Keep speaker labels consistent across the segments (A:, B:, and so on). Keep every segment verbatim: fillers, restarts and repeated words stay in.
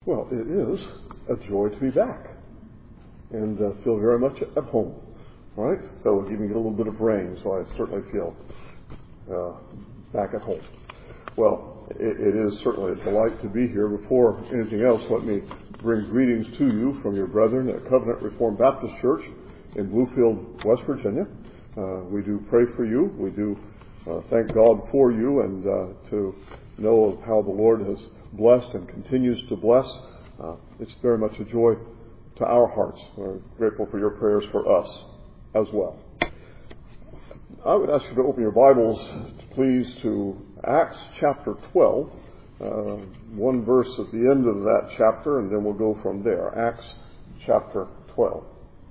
A: Well, it is a joy to be back and uh, feel very much at home. All right? So even get a little bit of rain, so I certainly feel uh, back at home. Well, it, it is certainly a delight to be here. Before anything else, let me bring greetings to you from your brethren at Covenant Reformed Baptist Church in Bluefield, West Virginia. Uh, we do pray for you. We do uh, thank God for you, and uh, to know of how the Lord has blessed and continues to bless. Uh, it's very much a joy to our hearts. We're grateful for your prayers for us as well. I would ask you to open your Bibles, please, to Acts chapter twelve. Uh, one verse at the end of that chapter, and then we'll go from there. Acts chapter twelve.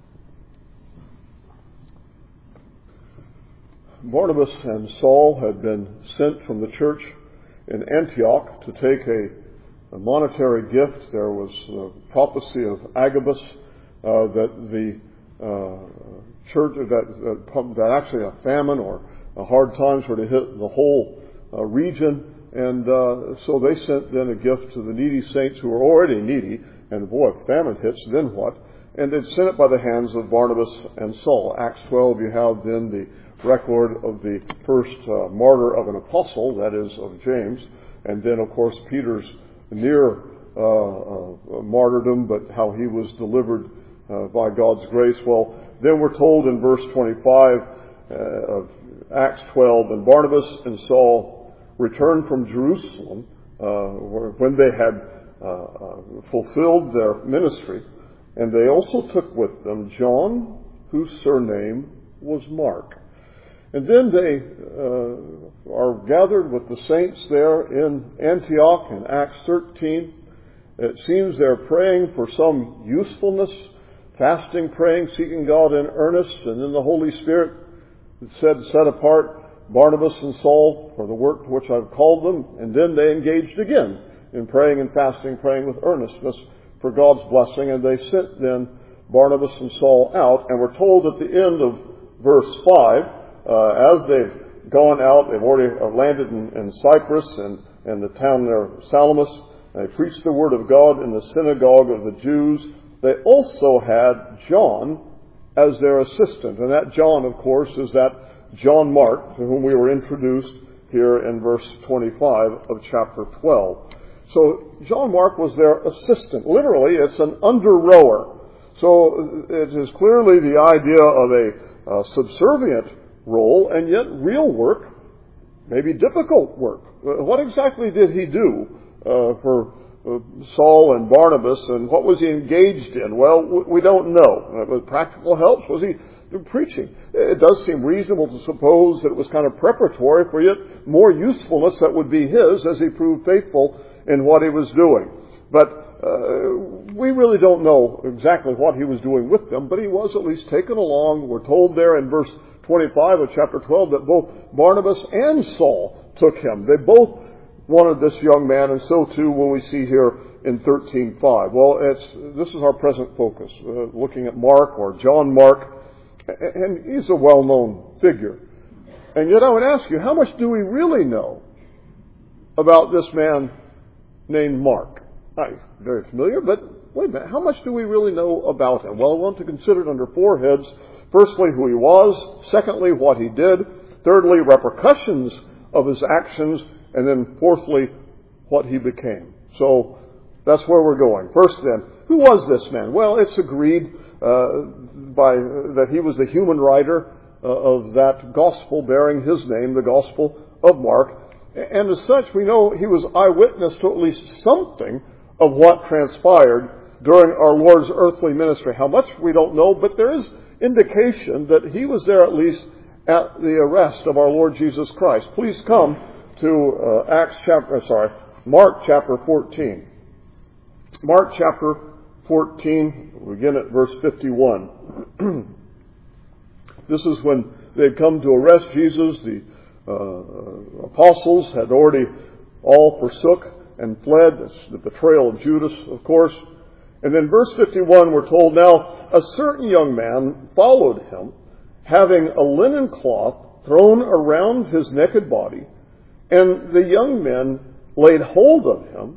A: Barnabas and Saul had been sent from the church in Antioch to take a, a monetary gift. There was the prophecy of Agabus uh, that the uh, church, that, that, that actually a famine or a hard times were to hit the whole uh, region. And uh, so they sent then a gift to the needy saints who were already needy. And boy, if famine hits, then what? And they'd sent it by the hands of Barnabas and Saul. Acts twelve, you have then the record of the first uh, martyr of an apostle, that is, of James. And then, of course, Peter's near uh, uh, martyrdom, but how he was delivered uh, by God's grace. Well, then we're told in verse twenty-five uh, of Acts twelve, and Barnabas and Saul returned from Jerusalem uh, when they had uh, uh, fulfilled their ministry, and they also took with them John, whose surname was Mark. And then they uh, are gathered with the saints there in Antioch in Acts thirteen. It seems they're praying for some usefulness, fasting, praying, seeking God in earnest, and then the Holy Spirit said, set apart Barnabas and Saul for the work to which I've called them. And then they engaged again in praying and fasting, praying with earnestness for God's blessing. And they sent then Barnabas and Saul out, and we're told at the end of verse five, Uh, as they've gone out, they've already landed in, in Cyprus and, and the town there, Salamis. They preached the word of God in the synagogue of the Jews. They also had John as their assistant. And that John, of course, is that John Mark, to whom we were introduced here in verse twenty-five of chapter twelve. So John Mark was their assistant. Literally, it's an under-rower. So it is clearly the idea of a uh, subservient role, and yet real work, maybe difficult work. What exactly did he do uh, for uh, Saul and Barnabas, and what was he engaged in? Well, we don't know. With practical helps, was he preaching? It does seem reasonable to suppose that it was kind of preparatory for yet more usefulness that would be his as he proved faithful in what he was doing. But uh, we really don't know exactly what he was doing with them, but he was at least taken along. We're told there in verse twenty-five of chapter twelve that both Barnabas and Saul took him. They both wanted this young man, and so too will we see here in thirteen five. Well, it's, this is our present focus, uh, looking at Mark, or John Mark, and he's a well-known figure. And yet I would ask you, how much do we really know about this man named Mark? I'm very familiar, but wait a minute, how much do we really know about him? Well, I want to consider it under four heads. Firstly, who he was. Secondly, what he did. Thirdly, repercussions of his actions. And then fourthly, what he became. So that's where we're going. First then, who was this man? Well, it's agreed uh, by that he was the human writer uh, of that gospel bearing his name, the Gospel of Mark. And as such, we know he was eyewitness to at least something of what transpired during our Lord's earthly ministry. How much, we don't know, but there is indication that he was there at least at the arrest of our Lord Jesus Christ. Please come to uh, Acts chapter, sorry, Mark chapter fourteen. Mark chapter fourteen, we begin at verse fifty-one. This is when they had come to arrest Jesus. The uh, apostles had already all forsook and fled. That's the betrayal of Judas, of course. And then verse fifty-one, we're told, now a certain young man followed him, having a linen cloth thrown around his naked body, and the young men laid hold of him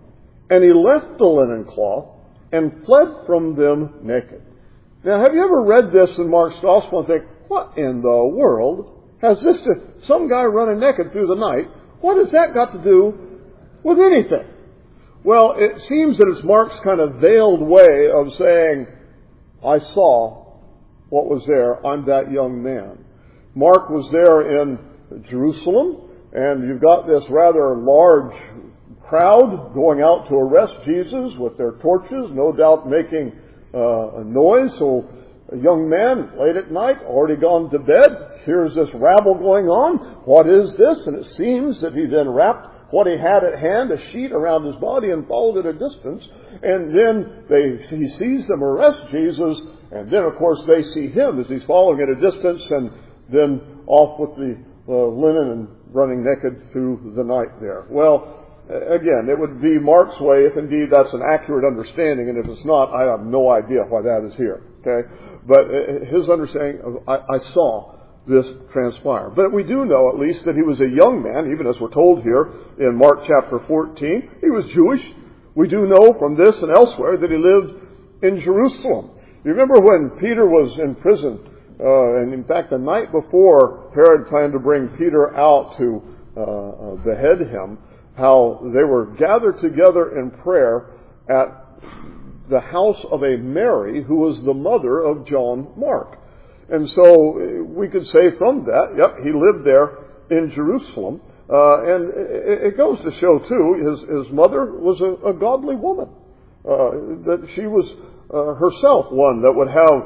A: And he left the linen cloth and fled from them naked. Now, have you ever read this in Mark's Gospel and think, what in the world has this to... Some guy running naked through the night, what has that got to do with anything? Well, it seems that it's Mark's kind of veiled way of saying, I saw what was there. I'm that young man. Mark was there in Jerusalem, and you've got this rather large crowd going out to arrest Jesus with their torches, no doubt making uh, a noise. So a young man, late at night, already gone to bed, hears this rabble going on. What is this? And it seems that he then wrapped what he had at hand, a sheet around his body, and followed at a distance. And then they, he sees them arrest Jesus, and then, of course, they see him as he's following at a distance, and then off with the uh, linen and running naked through the night there. Well, again, it would be Mark's way, if indeed that's an accurate understanding, and if it's not, I have no idea why that is here. Okay, but his understanding of I, I saw this transpire. But we do know at least that he was a young man, even as we're told here in Mark chapter fourteen. He was Jewish. We do know from this and elsewhere that he lived in Jerusalem. You remember when Peter was in prison, uh, and in fact the night before Herod planned to bring Peter out to uh, uh, behead him, how they were gathered together in prayer at the house of a Mary who was the mother of John Mark. And so we could say from that, yep, he lived there in Jerusalem. Uh, and it goes to show, too, his, his mother was a, a godly woman. Uh, that she was uh, herself one that would have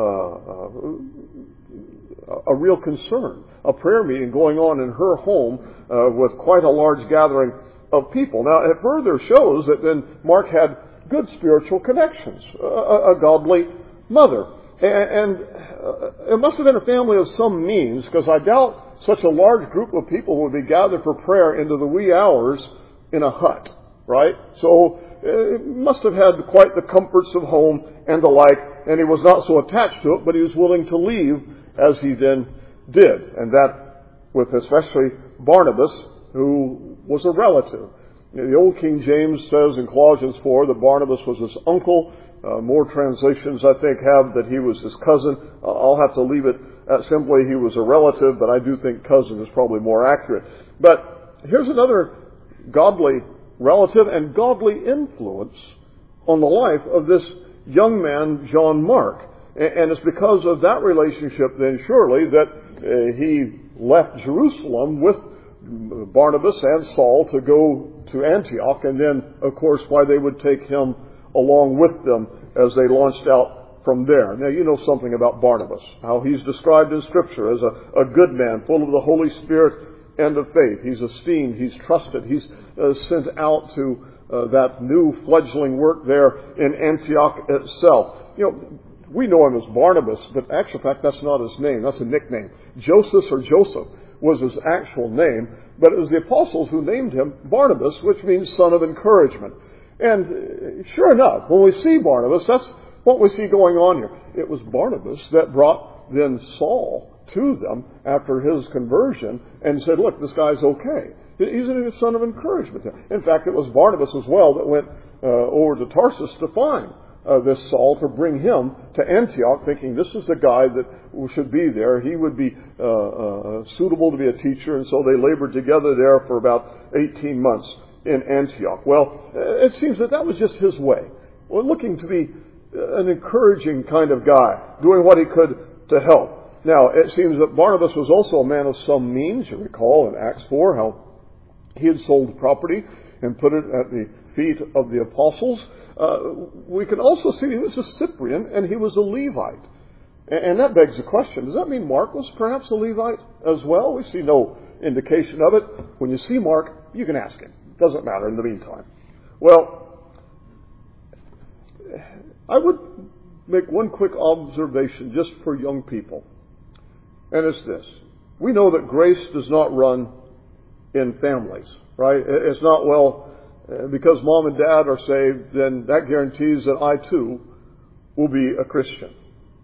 A: uh, uh, a real concern, a prayer meeting going on in her home uh, with quite a large gathering of people. Now, it further shows that then Mark had good spiritual connections, a, a godly mother. And it must have been a family of some means, because I doubt such a large group of people would be gathered for prayer into the wee hours in a hut, right? So it must have had quite the comforts of home and the like, and he was not so attached to it, but he was willing to leave as he then did. And that with especially Barnabas, who was a relative. The Old King James says in Colossians four that Barnabas was his uncle. Uh, more translations, I think, have that he was his cousin. Uh, I'll have to leave it at simply he was a relative, but I do think cousin is probably more accurate. But here's another godly relative and godly influence on the life of this young man, John Mark. And it's because of that relationship, then, surely, that uh, he left Jerusalem with Barnabas and Saul to go to Antioch, and then, of course, why they would take him along with them as they launched out from there. Now, you know something about Barnabas, how he's described in Scripture as a, a good man, full of the Holy Spirit and of faith. He's esteemed, he's trusted, he's uh, sent out to uh, that new fledgling work there in Antioch itself. You know, we know him as Barnabas, but in actual fact, that's not his name. That's a nickname. Joseph or Joseph was his actual name, but it was the apostles who named him Barnabas, which means son of encouragement. And sure enough, when we see Barnabas, that's what we see going on here. It was Barnabas that brought then Saul to them after his conversion and said, look, this guy's okay. He's a son of encouragement. In fact, it was Barnabas as well that went uh, over to Tarsus to find uh, this Saul to bring him to Antioch, thinking this is the guy that should be there. He would be uh, uh, suitable to be a teacher, and so they labored together there for about eighteen months in Antioch. Well, it seems that that was just his way. Well, looking to be an encouraging kind of guy, doing what he could to help. Now, it seems that Barnabas was also a man of some means. You recall in Acts four how he had sold property and put it at the feet of the apostles. Uh, we can also see he was a Cyprian and he was a Levite. And that begs the question, does that mean Mark was perhaps a Levite as well? We see no indication of it. When you see Mark, you can ask him. Doesn't matter in the meantime. Well, I would make one quick observation just for young people. And it's this. We know that grace does not run in families, right? It's not, well, because mom and dad are saved, then that guarantees that I too will be a Christian.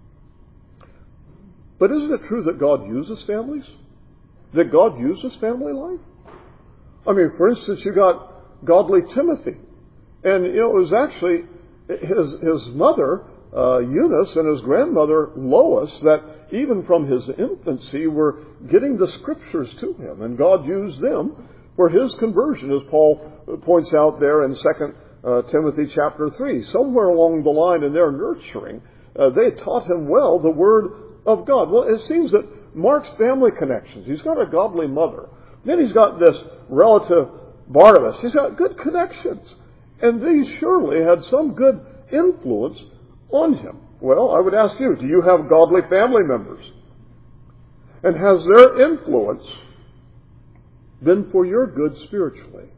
A: But isn't it true that God uses families? That God uses family life? I mean, for instance, you got godly Timothy And, you know, it was actually his, his mother, uh, Eunice, and his grandmother, Lois, that even from his infancy were getting the scriptures to him. And God used them for his conversion, as Paul points out there in Second uh, Timothy chapter three. Somewhere along the line in their nurturing, uh, they taught him well the Word of God. Well, it seems that Mark's family connections, he's got a godly mother. Then he's got this relative, Barnabas. He's got good connections. And these surely had some good influence on him. Well, I would ask you, do you have godly family members? And has their influence been for your good spiritually?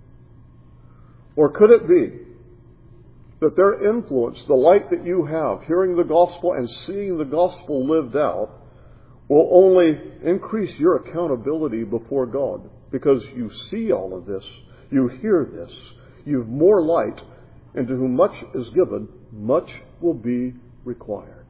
A: Or could it be that their influence, the light that you have, hearing the gospel and seeing the gospel lived out, will only increase your accountability before God? Because you see all of this, you hear this, you've more light, and to whom much is given, much will be required.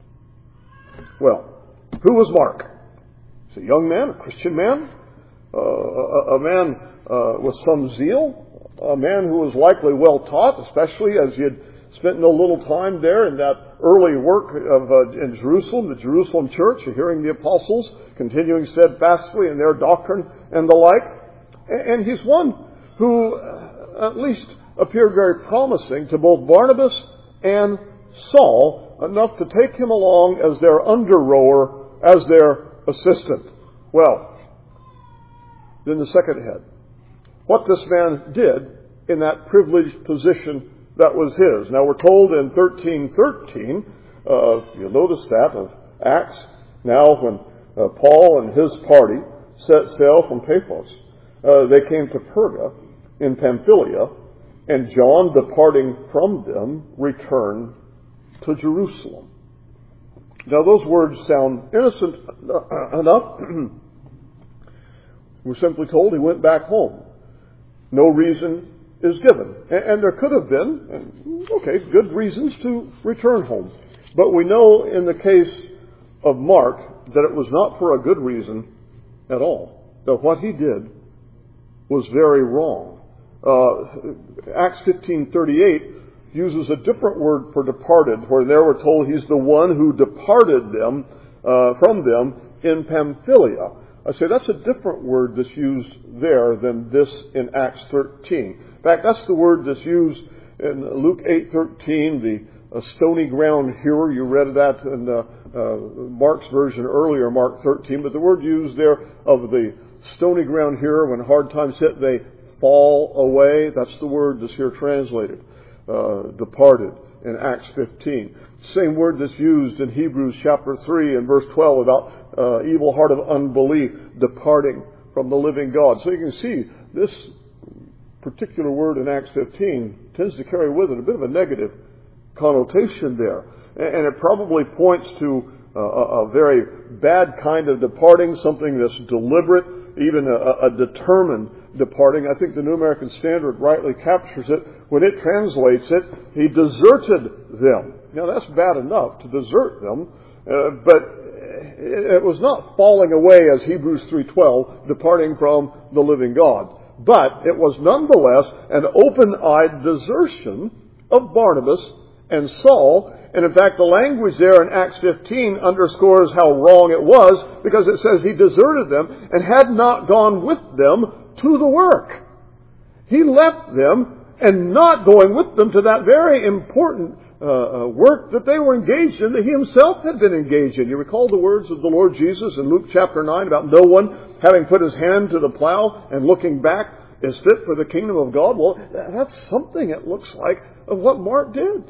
A: Well, who was Mark? He's a young man, a Christian man, uh, a, a man uh, with some zeal, a man who was likely well taught, especially as he had spent no little time there in that early work of uh, in Jerusalem, the Jerusalem church, hearing the apostles, continuing steadfastly in their doctrine and the like. And he's one who uh, at least appeared very promising to both Barnabas and Saul, enough to take him along as their under-rower, as their assistant. Well, then the second head. What this man did in that privileged position that was his. Now we're told in thirteen thirteen, uh, you'll notice that, of Acts, now when uh, Paul and his party set sail from Paphos, uh, they came to Perga in Pamphylia, and John, departing from them, returned to Jerusalem. Now those words sound innocent enough. We're simply told he went back home. No reason is given. And there could have been, okay, good reasons to return home. But we know in the case of Mark that it was not for a good reason at all. That what he did was very wrong. Uh, Acts fifteen thirty-eight uses a different word for departed, where there we're told he's the one who departed them uh, from them in Pamphylia. I say that's a different word that's used there than this in Acts thirteen. In fact, that's the word that's used in Luke eight thirteen, the uh, stony ground hearer. You read that in uh, uh, Mark's version earlier, Mark thirteen. But the word used there of the stony ground hearer, when hard times hit, they fall away. That's the word that's here translated, uh, departed, in Acts fifteen. Same word that's used in Hebrews chapter three and verse twelve about uh, evil heart of unbelief, departing from the living God. So you can see this particular word in Acts fifteen tends to carry with it a bit of a negative connotation there. And it probably points to a, a very bad kind of departing, something that's deliberate, even a, a determined departing. I think the New American Standard rightly captures it when it translates it, he deserted them. Now that's bad enough to desert them, uh, but it was not falling away as Hebrews three twelve, departing from the living God. But it was nonetheless an open-eyed desertion of Barnabas and Saul. And in fact, the language there in Acts fifteen underscores how wrong it was, because it says he deserted them and had not gone with them to the work. He left them, and not going with them to that very important uh, work that they were engaged in, that he himself had been engaged in. You recall the words of the Lord Jesus in Luke chapter nine about no one having put his hand to the plow and looking back is fit for the kingdom of God. Well, that's something, it looks like, of what Mark did.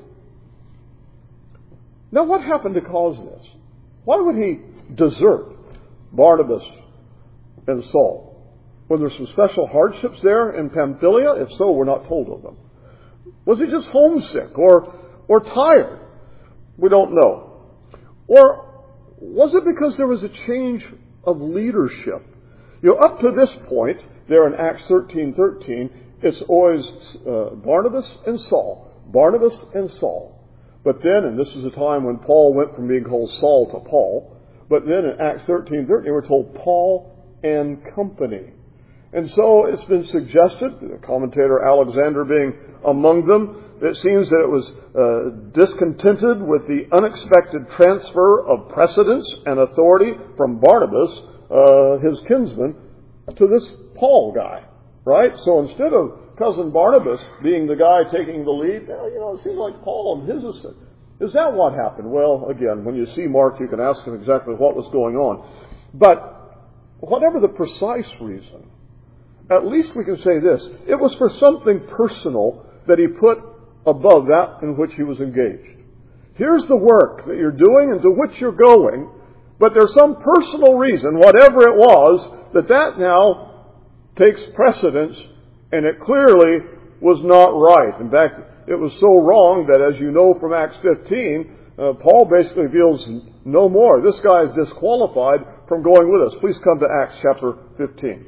A: Now, what happened to cause this? Why would he desert Barnabas and Saul? Were there some special hardships there in Pamphylia? If so, we're not told of them. Was he just homesick or, or tired? We don't know. Or was it because there was a change of leadership? You know, up to this point, there in Acts thirteen thirteen, it's always uh, Barnabas and Saul. Barnabas and Saul. But then, and this is the time when Paul went from being called Saul to Paul, but then in Acts thirteen thirteen, we're told Paul and company. And so it's been suggested, the commentator Alexander being among them, it seems that it was uh, discontented with the unexpected transfer of precedence and authority from Barnabas, uh, his kinsman, to this Paul guy, right? So instead of cousin Barnabas being the guy taking the lead, well, you know, it seems like Paul and his assistant. Is that what happened? Well, again, when you see Mark, you can ask him exactly what was going on. But whatever the precise reason, at least we can say this: it was for something personal that he put above that in which he was engaged. Here's the work that you're doing and to which you're going, but there's some personal reason, whatever it was, that that now takes precedence, and it clearly was not right. In fact, it was so wrong that, as you know from Acts fifteen, uh, Paul basically feels no more. This guy is disqualified from going with us. Please come to Acts chapter fifteen.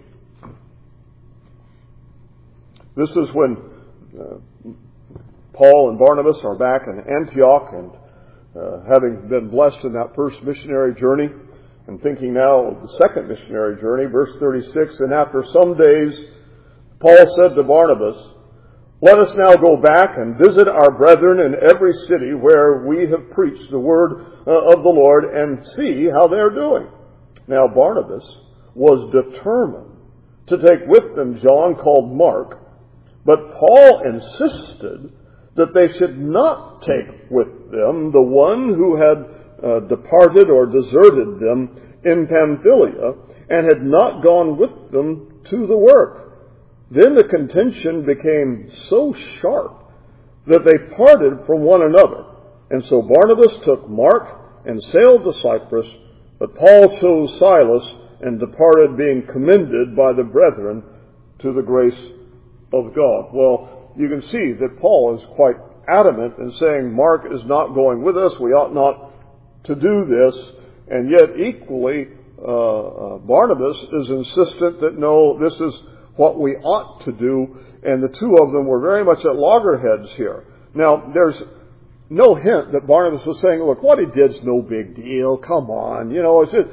A: This is when uh, Paul and Barnabas are back in Antioch, and uh, having been blessed in that first missionary journey, and thinking now of the second missionary journey, verse thirty-six, and after some days, Paul said to Barnabas, "Let us now go back and visit our brethren in every city where we have preached the word uh, of the Lord, and see how they are doing." Now Barnabas was determined to take with them John called Mark, but Paul insisted that they should not take with them the one who had uh, departed or deserted them in Pamphylia and had not gone with them to the work. Then the contention became so sharp that they parted from one another. And so Barnabas took Mark and sailed to Cyprus, but Paul chose Silas and departed, being commended by the brethren to the grace of God. Well, you can see that Paul is quite adamant in saying Mark is not going with us. We ought not to do this. And yet equally, uh, uh, Barnabas is insistent that no, this is what we ought to do. And the two of them were very much at loggerheads here. Now, there's no hint that Barnabas was saying, look, what he did's no big deal. Come on. You know, it's just,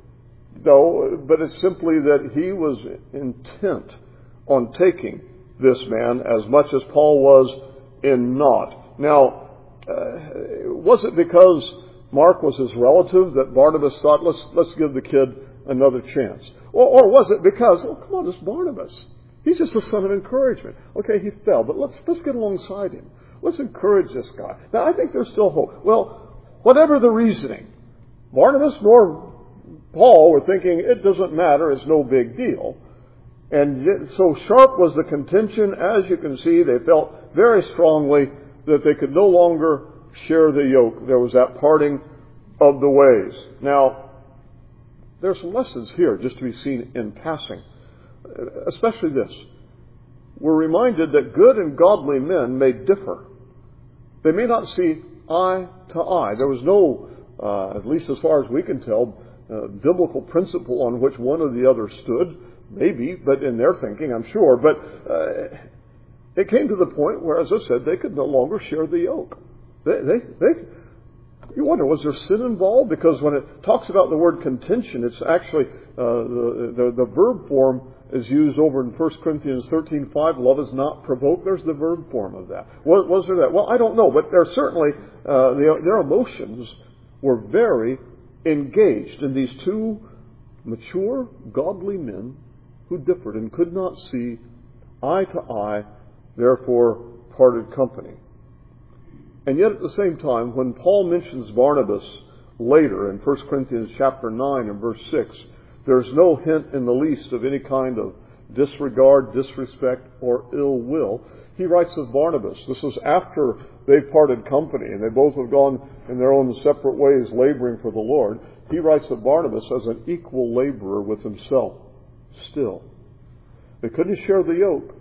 A: no, but it's simply that he was intent on taking this man as much as Paul was in not. Now, uh, was it because Mark was his relative that Barnabas thought, let's let's give the kid another chance? Or, or was it because, oh, come on, it's Barnabas. He's just a son of encouragement. Okay, he fell, but let's let's get alongside him. Let's encourage this guy. Now, I think there's still hope. Well, whatever the reasoning, Barnabas nor Paul were thinking, it doesn't matter, it's no big deal. And so sharp was the contention, as you can see, they felt very strongly that they could no longer share the yoke. There was that parting of the ways. Now, there are some lessons here just to be seen in passing, especially this. We're reminded that good and godly men may differ. They may not see eye to eye. There was no, uh, at least as far as we can tell, uh, biblical principle on which one or the other stood. Maybe, but in their thinking, I'm sure. But uh, it came to the point where, as I said, they could no longer share the yoke. They, they, they, you wonder, was there sin involved? Because when it talks about the word contention, it's actually, uh, the, the, the verb form is used over in First Corinthians thirteen five. Love is not provoked. There's the verb form of that. Was, was there that? Well, I don't know, but there certainly, uh, their, their emotions were very engaged in these two mature, godly men who differed and could not see eye to eye, therefore parted company. And yet at the same time, when Paul mentions Barnabas later in First Corinthians chapter nine and verse six, there's no hint in the least of any kind of disregard, disrespect, or ill will. He writes of Barnabas. This is after they've parted company and they both have gone in their own separate ways laboring for the Lord. He writes of Barnabas as an equal laborer with himself. Still, they couldn't share the yoke,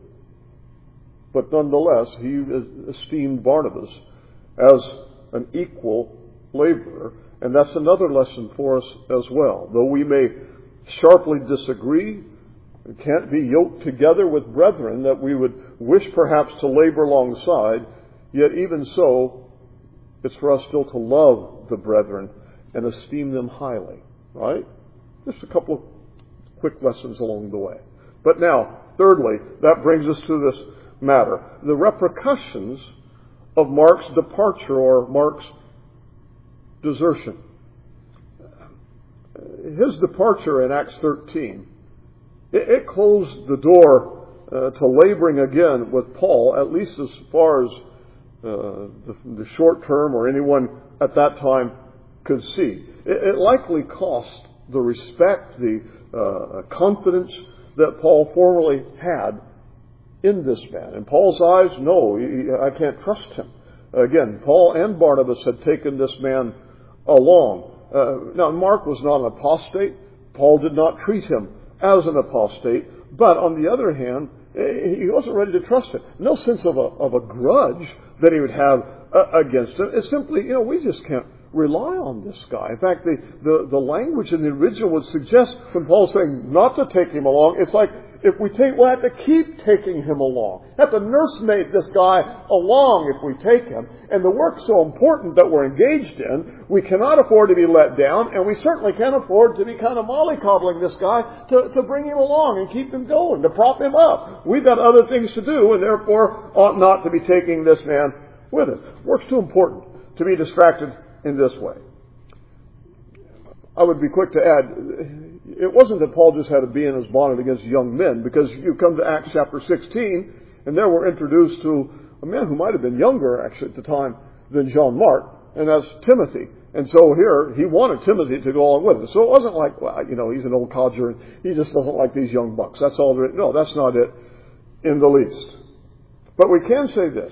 A: but nonetheless, he esteemed Barnabas as an equal laborer, and that's another lesson for us as well. Though we may sharply disagree, we can't be yoked together with brethren that we would wish perhaps to labor alongside, yet even so, it's for us still to love the brethren and esteem them highly, right? Just a couple of quick lessons along the way. But But now, thirdly, that brings us to this matter. The repercussions of Mark's departure or Mark's desertion. His departure in Acts thirteen, it, it closed the door uh, to laboring again with Paul, at least as far as uh, the, the short term or anyone at that time could see. It, it likely cost the respect, the uh, confidence that Paul formerly had in this man. In Paul's eyes, no, he, I can't trust him. Again, Paul and Barnabas had taken this man along. Uh, now, Mark was not an apostate. Paul did not treat him as an apostate. But on the other hand, he wasn't ready to trust him. No sense of a, of a grudge that he would have uh, against him. It's simply, you know, we just can't rely on this guy. In fact, the, the, the language in the original would suggest when Paul's saying not to take him along, it's like, if we take, we'll have to keep taking him along. Have to nursemaid this guy along if we take him. And the work's so important that we're engaged in, we cannot afford to be let down, and we certainly can't afford to be kind of mollycoddling this guy to, to bring him along and keep him going, to prop him up. We've got other things to do, and therefore ought not to be taking this man with us. Work's too important to be distracted in this way. I would be quick to add, it wasn't that Paul just had to be in his bonnet against young men, because you come to Acts chapter sixteen, and there we're introduced to a man who might have been younger, actually, at the time than John Mark, and that's Timothy. And so here, he wanted Timothy to go along with him. So it wasn't like, well, you know, he's an old codger, and he just doesn't like these young bucks. That's all there is. No, that's not it in the least. But we can say this.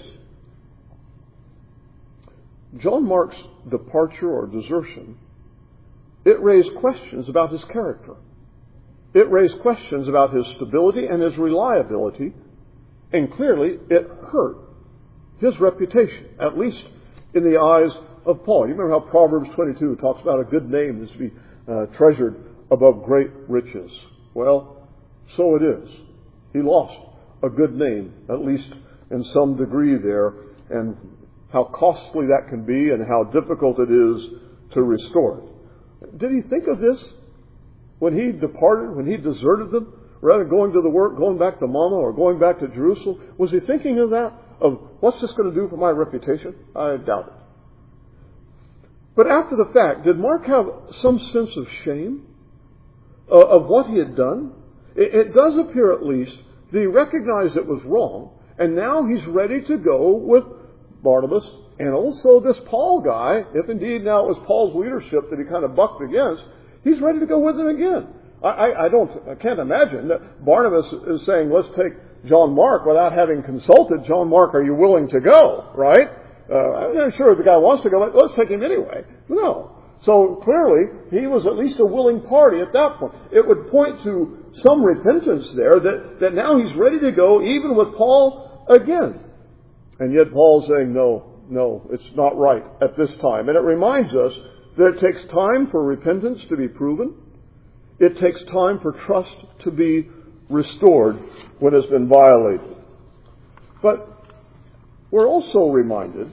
A: John Mark's departure or desertion, it raised questions about his character. It raised questions about his stability and his reliability, and clearly it hurt his reputation, at least in the eyes of Paul. You remember how Proverbs twenty-two talks about a good name is to be uh, treasured above great riches. Well, so it is. He lost a good name, at least in some degree there, and how costly that can be and how difficult it is to restore it. Did he think of this when he departed, when he deserted them, rather than going to the work, going back to Mama or going back to Jerusalem? Was he thinking of that? Of what's this going to do for my reputation? I doubt it. But after the fact, did Mark have some sense of shame uh, of what he had done? It, it does appear at least that he recognized it was wrong, and now he's ready to go with Barnabas and also this Paul guy, if indeed now it was Paul's leadership that he kind of bucked against. He's ready to go with him again. I, I, I don't, I can't imagine that Barnabas is saying, let's take John Mark without having consulted John Mark. Are you willing to go? Right? Uh, I'm not sure if the guy wants to go. Let's take him anyway. No. So clearly, he was at least a willing party at that point. It would point to some repentance there that, that now he's ready to go even with Paul again. And yet Paul's saying, no, no, it's not right at this time. And it reminds us that it takes time for repentance to be proven. It takes time for trust to be restored when it's been violated. But we're also reminded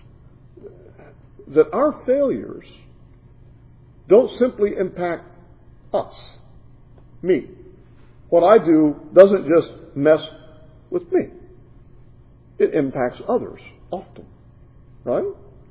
A: that our failures don't simply impact us, me. What I do doesn't just mess with me. It impacts others often, right?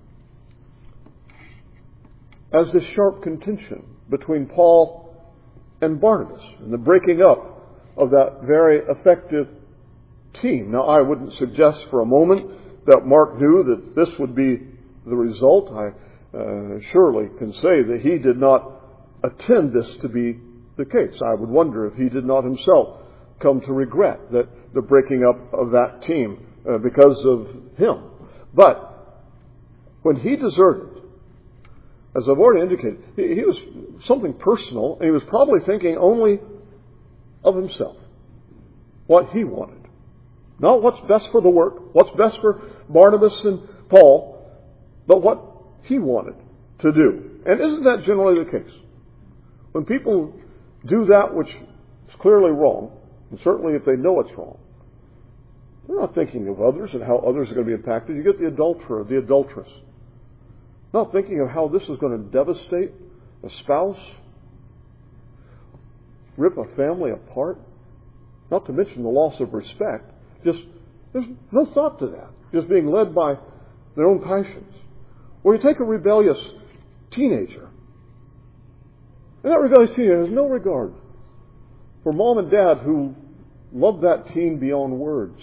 A: As this sharp contention between Paul and Barnabas and the breaking up of that very effective team. Now, I wouldn't suggest for a moment that Mark knew that this would be the result. I uh, surely can say that he did not intend this to be the case. I would wonder if he did not himself come to regret that the breaking up of that team uh, because of him. But when he deserted, as I've already indicated, he, he was something personal, and he was probably thinking only of himself, what he wanted. Not what's best for the work, what's best for Barnabas and Paul, but what he wanted to do. And isn't that generally the case? When people do that which is clearly wrong, and certainly if they know it's wrong, they're not thinking of others and how others are going to be impacted. You get the adulterer, the adulteress, not thinking of how this is going to devastate a spouse, rip a family apart. Not to mention the loss of respect. Just, there's no thought to that. Just being led by their own passions. Or you take a rebellious teenager. And that rebellious teenager has no regard for mom and dad who love that teen beyond words.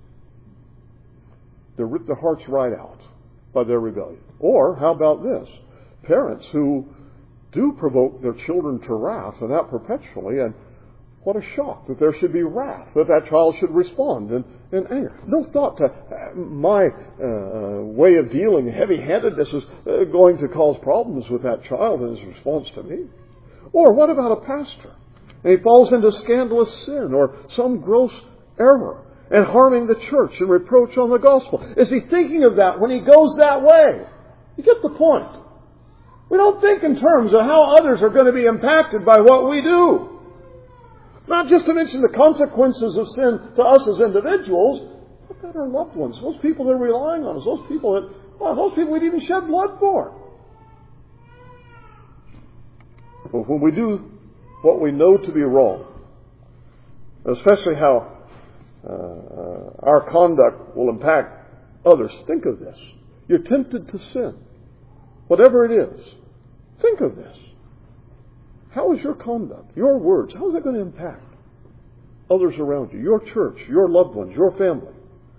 A: They rip their hearts right out by their rebellion. Or, how about this? Parents who do provoke their children to wrath, and that perpetually, and what a shock that there should be wrath, that that child should respond in, in anger. No thought to uh, my uh, way of dealing, heavy-handedness is uh, going to cause problems with that child in his response to me. Or what about a pastor? And he falls into scandalous sin or some gross error and harming the church and reproach on the gospel. Is he thinking of that when he goes that way? You get the point. We don't think in terms of how others are going to be impacted by what we do. Not just to mention the consequences of sin to us as individuals, but about our loved ones, those people that are relying on us, those people that, well, those people we'd even shed blood for. But when we do what we know to be wrong, especially how uh, uh, our conduct will impact others, think of this. You're tempted to sin. Whatever it is, think of this. How is your conduct, your words, how is that going to impact others around you, your church, your loved ones, your family?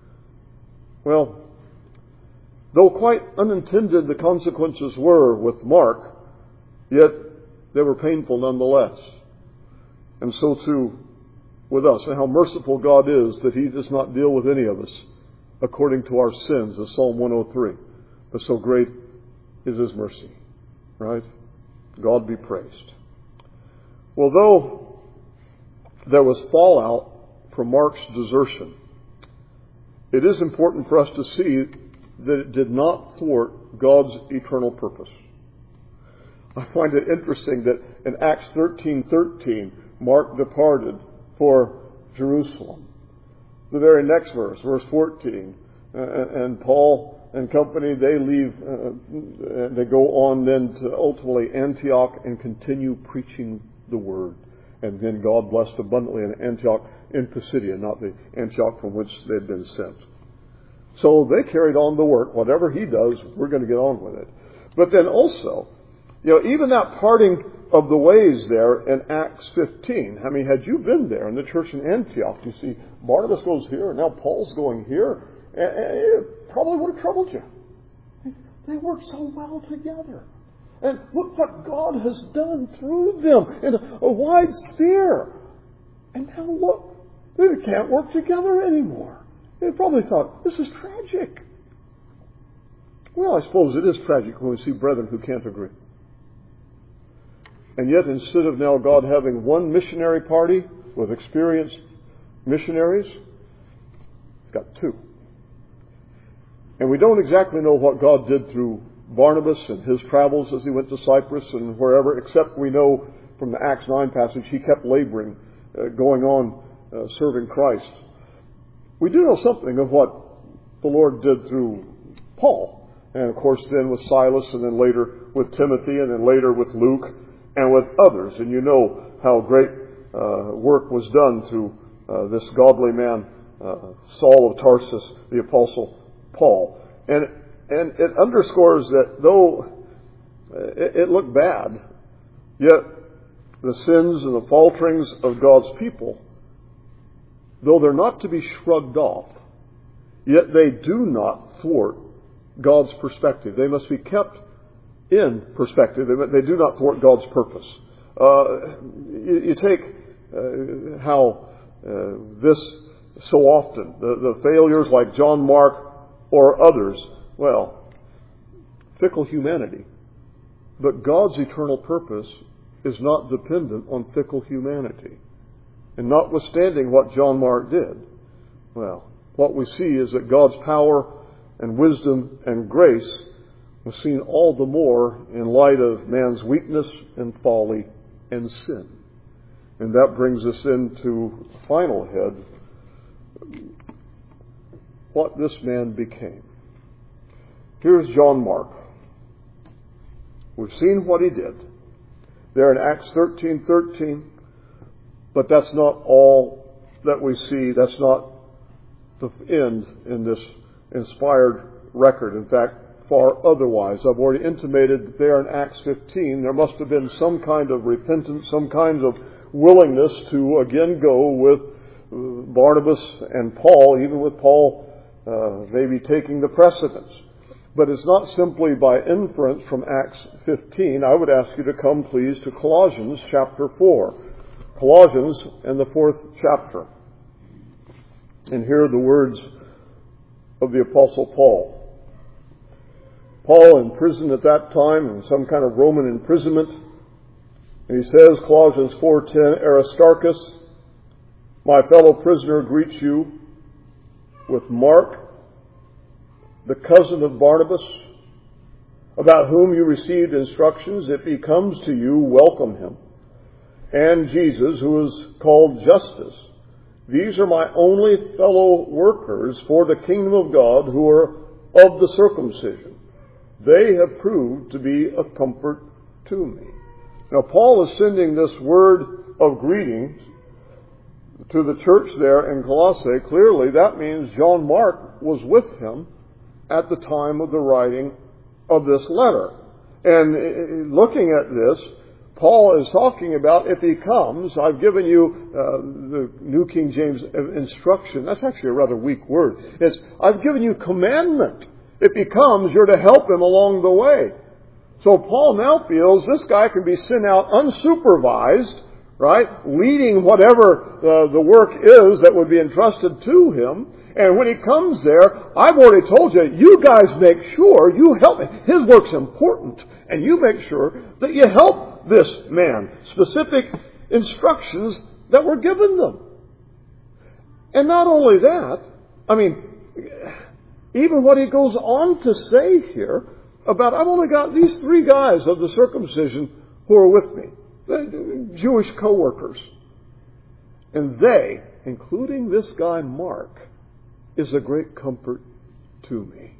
A: Well, though quite unintended the consequences were with Mark, yet they were painful nonetheless. And so too with us. And how merciful God is that He does not deal with any of us according to our sins, as Psalm one oh three. But so great is His mercy. Right? God be praised. Well, though there was fallout from Mark's desertion, it is important for us to see that it did not thwart God's eternal purpose. I find it interesting that in Acts thirteen thirteen, Mark departed for Jerusalem. The very next verse, verse fourteen, and Paul and company, they leave, uh, they go on then to ultimately Antioch and continue preaching the word. And then God blessed abundantly in Antioch in Pisidia, not the Antioch from which they had been sent. So they carried on the work. Whatever he does, we're going to get on with it. But then also, you know, even that parting of the ways there in Acts fifteen. I mean, had you been there in the church in Antioch, you see Barnabas goes here, and now Paul's going here, and it probably would have troubled you. They worked so well together. And look what God has done through them in a, a wide sphere. And now look, they can't work together anymore. They probably thought, this is tragic. Well, I suppose it is tragic when we see brethren who can't agree. And yet, instead of now God having one missionary party with experienced missionaries, He's got two. And we don't exactly know what God did through Barnabas and his travels as he went to Cyprus and wherever, except we know from the Acts nine passage he kept laboring, uh, going on, uh, serving Christ. We do know something of what the Lord did through Paul. And of course then with Silas, and then later with Timothy, and then later with Luke, and with others. And you know how great uh, work was done through uh, this godly man, uh, Saul of Tarsus, the Apostle Paul. And and it underscores that though it, it looked bad, yet the sins and the falterings of God's people, though they're not to be shrugged off, yet they do not thwart God's perspective. They must be kept in perspective. They, they do not thwart God's purpose. Uh, you, you take uh, how uh, this so often, the, the failures like John Mark or others, well, fickle humanity. But God's eternal purpose is not dependent on fickle humanity. And notwithstanding what John Mark did, well, what we see is that God's power and wisdom and grace was seen all the more in light of man's weakness and folly and sin. And that brings us into the final head, what this man became. Here's John Mark. We've seen what he did there in Acts thirteen thirteen, but that's not all that we see, that's not the end in this inspired record. In fact, far otherwise. I've already intimated there in Acts fifteen, there must have been some kind of repentance, some kind of willingness to again go with Barnabas and Paul, even with Paul uh, maybe taking the precedence. But it's not simply by inference from Acts fifteen. I would ask you to come, please, to Colossians chapter four. Colossians in the fourth chapter. And hear the words of the Apostle Paul. Paul in prison at that time, in some kind of Roman imprisonment. And he says, Colossians four ten, Aristarchus, my fellow prisoner, greets you with Mark, the cousin of Barnabas, about whom you received instructions. If he comes to you, welcome him. And Jesus, who is called Justus. These are my only fellow workers for the kingdom of God who are of the circumcision. They have proved to be a comfort to me. Now, Paul is sending this word of greetings to the church there in Colossae. Clearly, that means John Mark was with him at the time of the writing of this letter. And looking at this, Paul is talking about if he comes, I've given you uh, the New King James instruction. That's actually a rather weak word. It's, I've given you commandment. If he comes, you're to help him along the way. So Paul now feels this guy can be sent out unsupervised, right, leading whatever uh, the work is that would be entrusted to him. And when he comes there, I've already told you, you guys make sure you help him. His work's important, and you make sure that you help this man. Specific instructions that were given them. And not only that, I mean, even what he goes on to say here about, I've only got these three guys of the circumcision who are with me, the Jewish co-workers. And they, including this guy Mark, is a great comfort to me.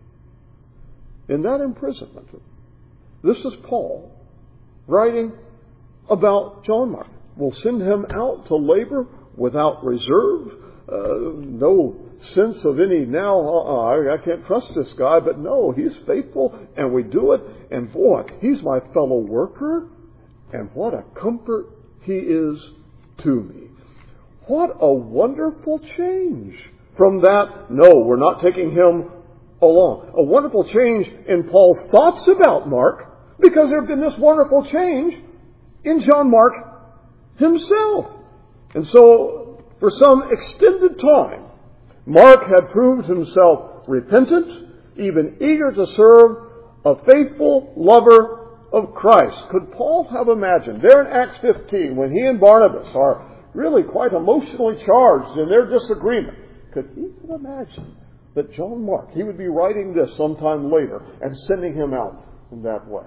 A: In that imprisonment, this is Paul writing about John Mark. We'll send him out to labor without reserve, uh, no sense of any now, uh-uh, I, I can't trust this guy, but no, he's faithful and we do it, and boy, he's my fellow worker, and what a comfort he is to me. What a wonderful change from that, no, we're not taking him along. A wonderful change in Paul's thoughts about Mark, because there had been this wonderful change in John Mark himself. And so, for some extended time, Mark had proved himself repentant, even eager to serve, a faithful lover of Christ. Could Paul have imagined, there in Acts fifteen, when he and Barnabas are really quite emotionally charged in their disagreement, could he have imagined that John Mark, he would be writing this sometime later and sending him out in that way?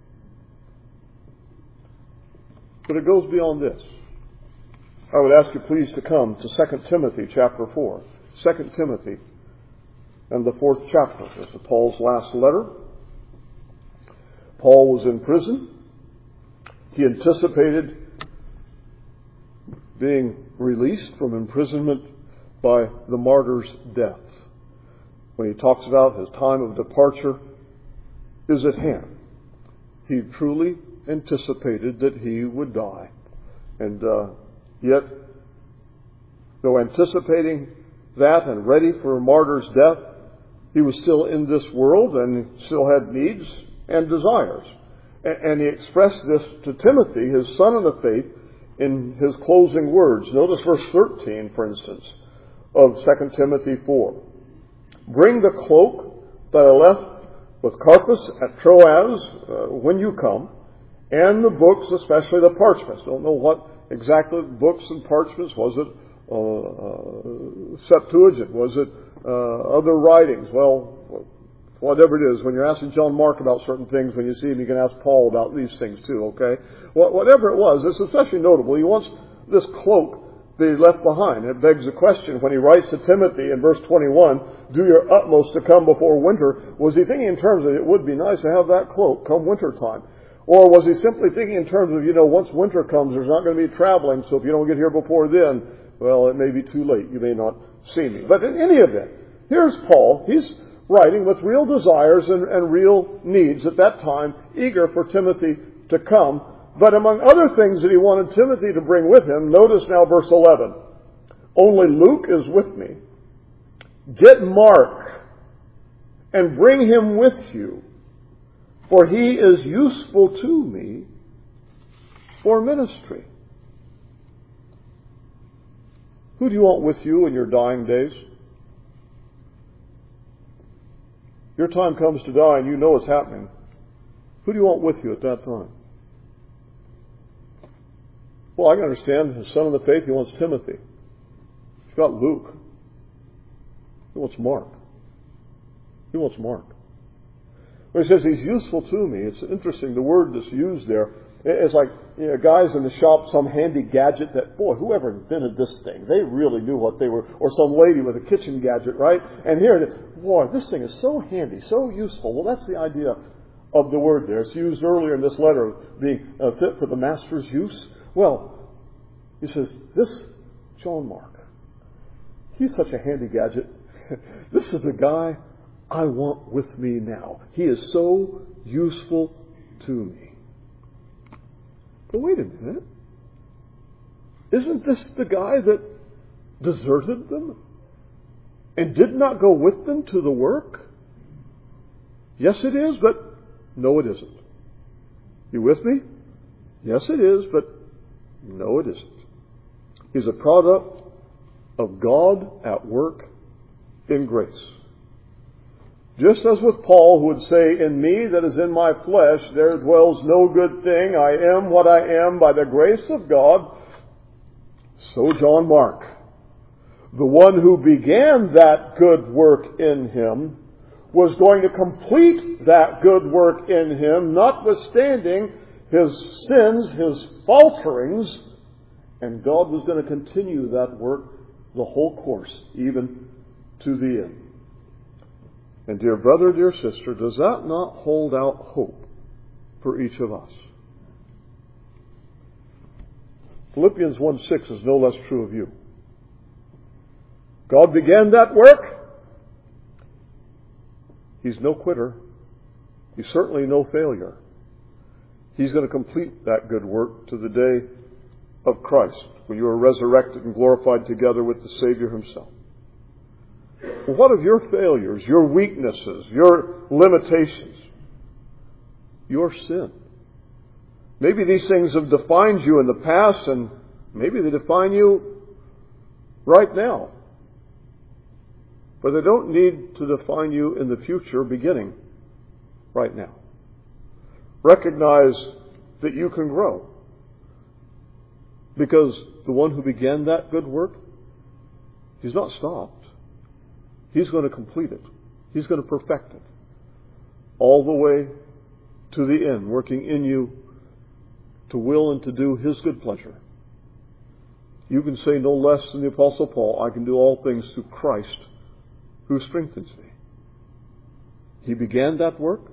A: But it goes beyond this. I would ask you please to come to Second Timothy chapter four. Second Timothy and the fourth chapter. This is Paul's last letter. Paul was in prison. He anticipated being released from imprisonment by the martyr's death. When he talks about his time of departure is at hand, he truly anticipated that he would die. And uh, yet, though anticipating that and ready for a martyr's death, he was still in this world and still had needs and desires. And he expressed this to Timothy, his son in the faith, in his closing words. Notice verse thirteen, for instance, of Second Timothy four. Bring the cloak that I left with Carpus at Troas uh, when you come, and the books, especially the parchments. Don't know what exactly books and parchments. Was it uh, uh, Septuagint? Was it uh, other writings? Well, whatever it is, when you're asking John Mark about certain things, when you see him, you can ask Paul about these things too, okay? Whatever it was, it's especially notable. He wants this cloak that he left behind. It begs the question, when he writes to Timothy in verse twenty-one, do your utmost to come before winter, was he thinking in terms of it would be nice to have that cloak come winter time? Or was he simply thinking in terms of, you know, once winter comes, there's not going to be traveling, so if you don't get here before then, Well, it may be too late. You may not see me. But in any event, here's Paul. He's writing with real desires and, and real needs at that time, eager for Timothy to come. But among other things that he wanted Timothy to bring with him, notice now verse eleven. Only Luke is with me. Get Mark and bring him with you, for he is useful to me for ministry. Who do you want with you in your dying days? Your time comes to die and you know it's happening. Who do you want with you at that time? Well, I can understand, as son of the faith, he wants Timothy. He's got Luke. He wants Mark. He wants Mark. When he says he's useful to me, it's interesting, the word that's used there, it's like, you know, guys in the shop, some handy gadget that, boy, whoever invented this thing, they really knew what they were, or some lady with a kitchen gadget, right? And here, boy, this thing is so handy, so useful. Well, that's the idea of the word there. It's used earlier in this letter, being uh, fit for the master's use. Well, he says, this John Mark, he's such a handy gadget. This is the guy I want with me now. He is so useful to me. But wait a minute. Isn't this the guy that deserted them and did not go with them to the work? Yes, it is, but no, it isn't. You with me? Yes, it is, but no, it isn't. He's a product of God at work in grace. Just as with Paul, who would say, in me that is in my flesh, there dwells no good thing. I am what I am by the grace of God. So John Mark, the one who began that good work in him, was going to complete that good work in him, notwithstanding his sins, his falterings, and God was going to continue that work the whole course, even to the end. And dear brother, dear sister, does that not hold out hope for each of us? Philippians one six is no less true of you. God began that work. He's no quitter. He's certainly no failure. He's going to complete that good work to the day of Christ, when you are resurrected and glorified together with the Savior himself. Well, what of your failures, your weaknesses, your limitations, your sin? Maybe these things have defined you in the past, and maybe they define you right now. But they don't need to define you in the future, beginning right now. Recognize that you can grow, because the one who began that good work, he's not stopped. He's going to complete it. He's going to perfect it. All the way to the end, working in you to will and to do his good pleasure. You can say no less than the Apostle Paul, I can do all things through Christ who strengthens me. He began that work.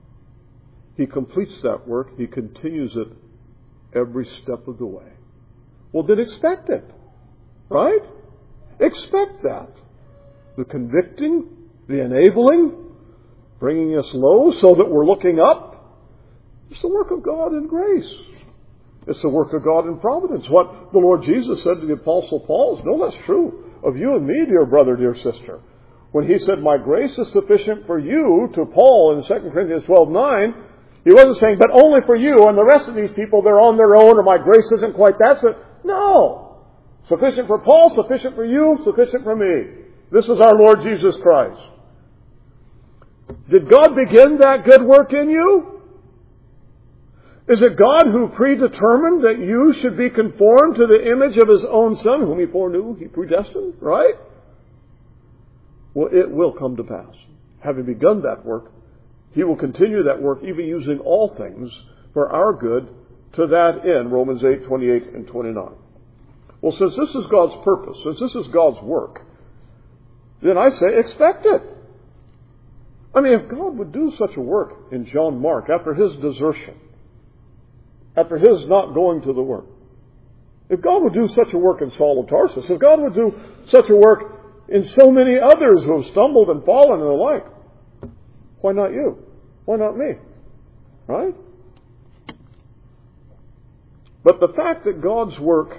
A: He completes that work. He continues it every step of the way. Well, then expect it. Right? Expect that. The convicting, the enabling, bringing us low so that we're looking up. It's the work of God in grace. It's the work of God in providence. What the Lord Jesus said to the Apostle Paul is no less true of you and me, dear brother, dear sister. When he said, my grace is sufficient for you, to Paul in Second Corinthians twelve nine, he wasn't saying, but only for you, and the rest of these people, they're on their own, or my grace isn't quite that. No. Sufficient for Paul, sufficient for you, sufficient for me. This was our Lord Jesus Christ. Did God begin that good work in you? Is it God who predetermined that you should be conformed to the image of his own Son, whom he foreknew, he predestined, right? Well, it will come to pass. Having begun that work, he will continue that work, even using all things for our good to that end, Romans eight twenty-eight and twenty-nine. Well, since this is God's purpose, since this is God's work, then I say expect it. I mean, if God would do such a work in John Mark after his desertion, after his not going to the work, If God would do such a work in Saul of Tarsus, if God would do such a work in so many others who have stumbled and fallen and the like, why not you? Why not me? Right? But the fact that God's work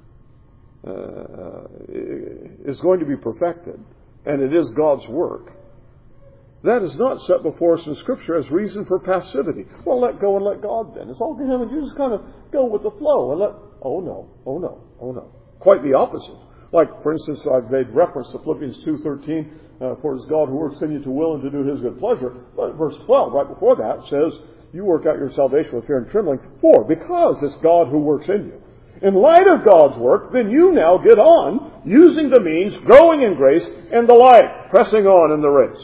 A: uh, is going to be perfected, and it is God's work, that is not set before us in Scripture as reason for passivity. Well, let go and let God then. It's all to Him, and you just kind of go with the flow and let, oh no, oh no, oh no. Quite the opposite. Like, for instance, I've made reference to Philippians two thirteen, uh, for it is God who works in you to will and to do His good pleasure. But verse twelve, right before that, says, you work out your salvation with fear and trembling, for, because it's God who works in you. In light of God's work, then you now get on, using the means, growing in grace, and the like, pressing on in the race.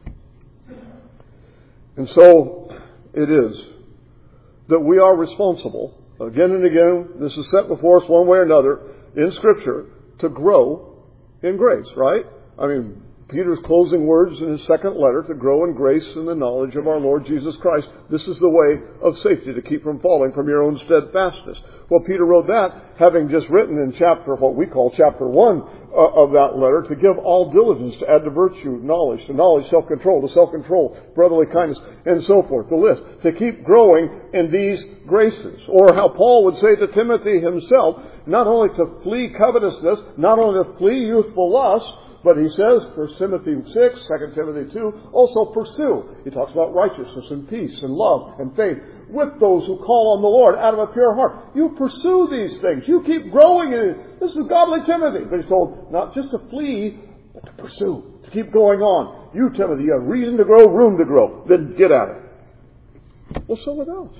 A: And so, it is that we are responsible, again and again, this is set before us one way or another, in Scripture, to grow in grace, right? I mean, Peter's closing words in his second letter, to grow in grace and the knowledge of our Lord Jesus Christ. This is the way of safety, to keep from falling from your own steadfastness. Well, Peter wrote that, having just written in chapter, what we call chapter one uh, of that letter, to give all diligence, to add to virtue knowledge, to knowledge self-control, to self-control brotherly kindness, and so forth, the list. To keep growing in these graces. Or how Paul would say to Timothy himself, not only to flee covetousness, not only to flee youthful lust, but he says, First Timothy six, Second Timothy two, also pursue. He talks about righteousness and peace and love and faith with those who call on the Lord out of a pure heart. You pursue these things. You keep growing in it. This is godly Timothy. But he's told not just to flee, but to pursue, to keep going on. You, Timothy, you have reason to grow, room to grow. Then get at it. Well, so it else.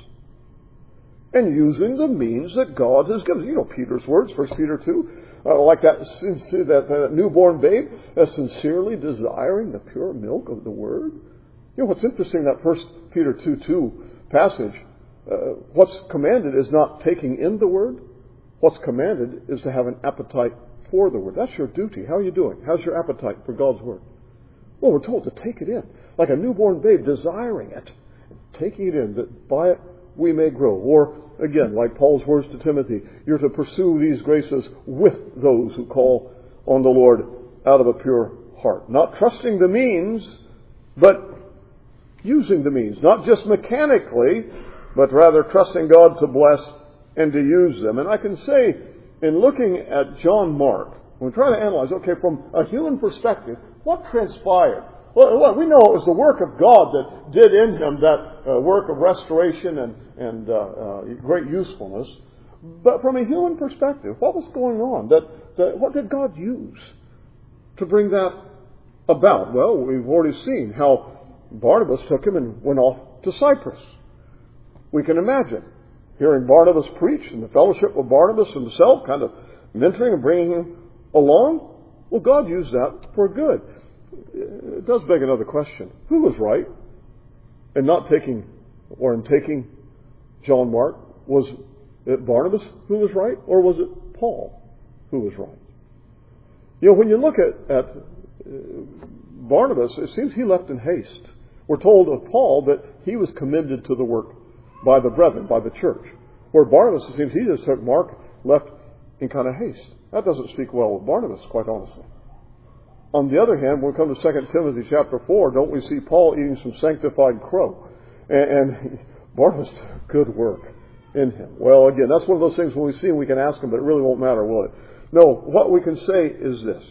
A: And using the means that God has given. You know Peter's words, First Peter two. Uh, like that, that, that newborn babe, uh, sincerely desiring the pure milk of the Word. You know what's interesting, that First Peter two two passage, uh, what's commanded is not taking in the Word. What's commanded is to have an appetite for the Word. That's your duty. How are you doing? How's your appetite for God's Word? Well, we're told to take it in. Like a newborn babe, desiring it, taking it in, that by it we may grow. Or, again, like Paul's words to Timothy, you're to pursue these graces with those who call on the Lord out of a pure heart. Not trusting the means, but using the means. Not just mechanically, but rather trusting God to bless and to use them. And I can say, in looking at John Mark, when we try to analyze, okay, from a human perspective, what transpired? Well, we know it was the work of God that did in him that uh, work of restoration and, and uh, uh, great usefulness. But from a human perspective, what was going on? That, that what did God use to bring that about? Well, we've already seen how Barnabas took him and went off to Cyprus. We can imagine hearing Barnabas preach and the fellowship of Barnabas himself, kind of mentoring and bringing him along. Well, God used that for good. It does beg another question. Who was right in not taking, or in taking John Mark? Was it Barnabas who was right, or was it Paul who was right? You know, when you look at, at uh, Barnabas, it seems he left in haste. We're told of Paul that he was commended to the work by the brethren, by the church. Where Barnabas, it seems he just took Mark, left in kind of haste. That doesn't speak well of Barnabas, quite honestly. On the other hand, when we come to Second Timothy chapter four, don't we see Paul eating some sanctified crow? And, and Barnabas did good work in him. Well, again, that's one of those things when we see him we can ask him, but it really won't matter, will it? No, what we can say is this.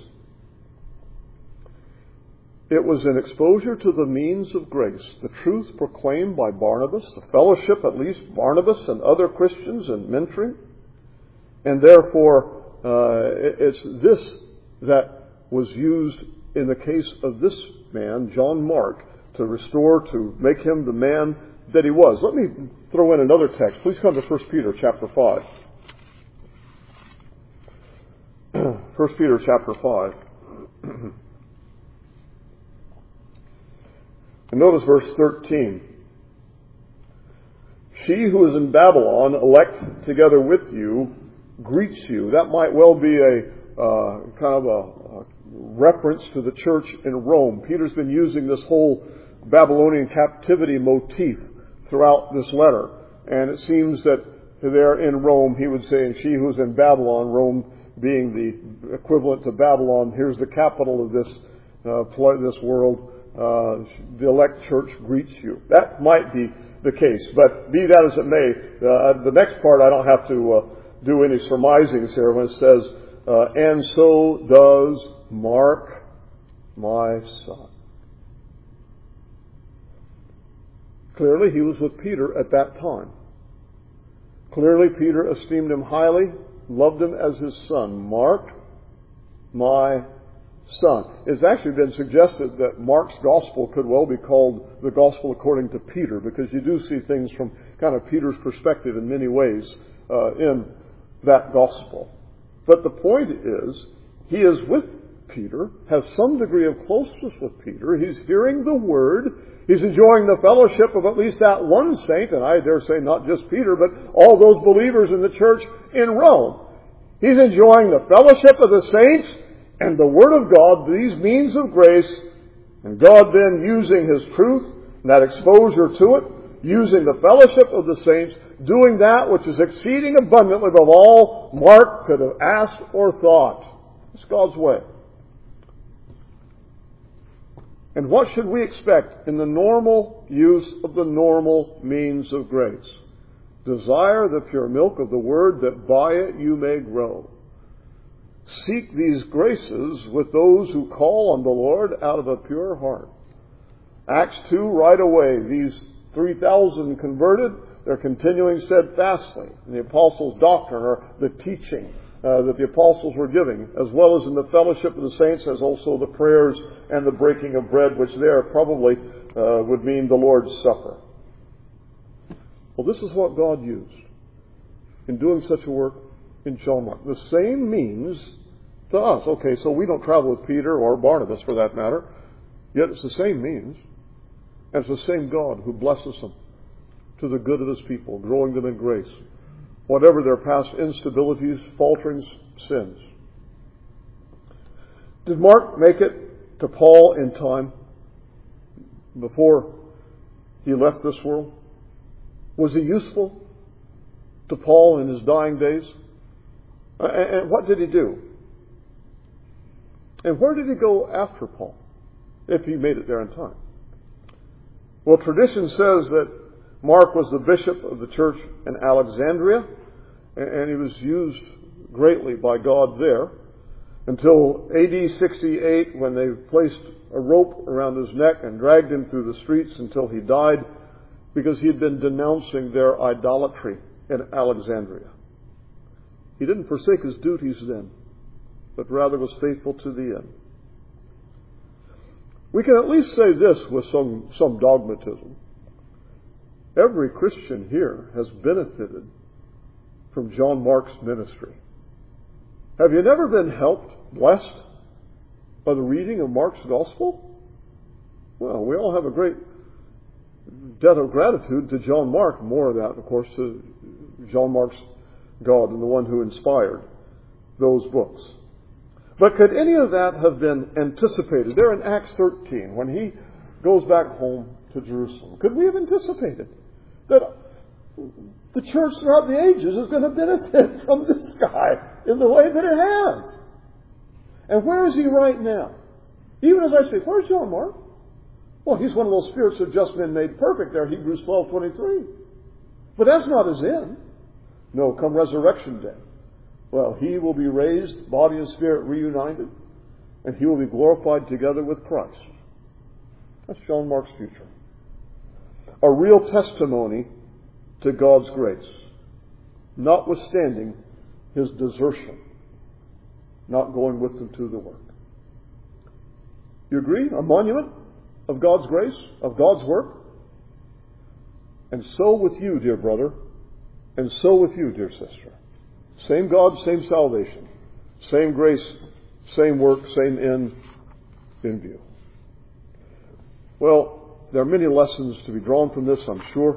A: It was an exposure to the means of grace, the truth proclaimed by Barnabas, the fellowship, at least, Barnabas and other Christians in mentoring. And therefore, uh, it's this that was used in the case of this man, John Mark, to restore, to make him the man that he was. Let me throw in another text. Please come to First Peter chapter five. First Peter chapter five. And notice verse thirteen. She who is in Babylon, elect together with you, greets you. That might well be a uh, kind of a, a reference to the church in Rome. Peter's been using this whole Babylonian captivity motif throughout this letter. And it seems that there in Rome, he would say, and she who's in Babylon, Rome being the equivalent to Babylon, here's the capital of this uh, pl- this world, uh, the elect church greets you. That might be the case, but be that as it may, uh, the next part I don't have to uh, do any surmisings here when it says, uh, and so does Mark, my son. Clearly he was with Peter at that time. Clearly Peter esteemed him highly, loved him as his son. Mark, my son. It's actually been suggested that Mark's gospel could well be called the gospel according to Peter, because you do see things from kind of Peter's perspective in many ways uh, in that gospel. But the point is, he is with Peter, has some degree of closeness with Peter. He's hearing the word. He's enjoying the fellowship of at least that one saint, and I dare say not just Peter, but all those believers in the church in Rome. He's enjoying the fellowship of the saints and the Word of God, these means of grace, and God then using His truth, and that exposure to it, using the fellowship of the saints, doing that which is exceeding abundantly above all Mark could have asked or thought. It's God's way. And what should we expect in the normal use of the normal means of grace? Desire the pure milk of the Word, that by it you may grow. Seek these graces with those who call on the Lord out of a pure heart. Acts two, right away, these three thousand converted, they're continuing steadfastly in the apostles' doctrine, or the teaching uh, that the apostles were giving, as well as in the fellowship of the saints, as also the prayers and the breaking of bread, which there probably uh, would mean the Lord's Supper. Well, this is what God used in doing such a work in John Mark. The same means to us. Okay, so we don't travel with Peter or Barnabas for that matter, yet it's the same means. And it's the same God who blesses them to the good of His people, growing them in grace, whatever their past instabilities, falterings, sins. Did Mark make it to Paul in time before he left this world? Was he useful to Paul in his dying days? And what did he do? And where did he go after Paul, if he made it there in time? Well, tradition says that Mark was the bishop of the church in Alexandria, and he was used greatly by God there until A D sixty-eight, when they placed a rope around his neck and dragged him through the streets until he died, because he had been denouncing their idolatry in Alexandria. He didn't forsake his duties then, but rather was faithful to the end. We can at least say this with some, some dogmatism. Every Christian here has benefited from John Mark's ministry. Have you never been helped, blessed by the reading of Mark's Gospel? Well, we all have a great debt of gratitude to John Mark, more of that, of course, to John Mark's God and the one who inspired those books. But could any of that have been anticipated? There in Acts thirteen, when he goes back home to Jerusalem, could we have anticipated that the church throughout the ages is going to benefit from this guy in the way that it has? And where is he right now? Even as I say, where's John Mark? Well, he's one of those spirits that have just been made perfect there, Hebrews twelve twenty-three. But that's not his end. No, come resurrection day. Well, he will be raised, body and spirit reunited, and he will be glorified together with Christ. That's John Mark's future. A real testimony to God's grace, notwithstanding his desertion, not going with them to the work. You agree? A monument of God's grace, of God's work? And so with you, dear brother, and so with you, dear sister. Same God, same salvation, same grace, same work, same end in view. Well, there are many lessons to be drawn from this, I'm sure.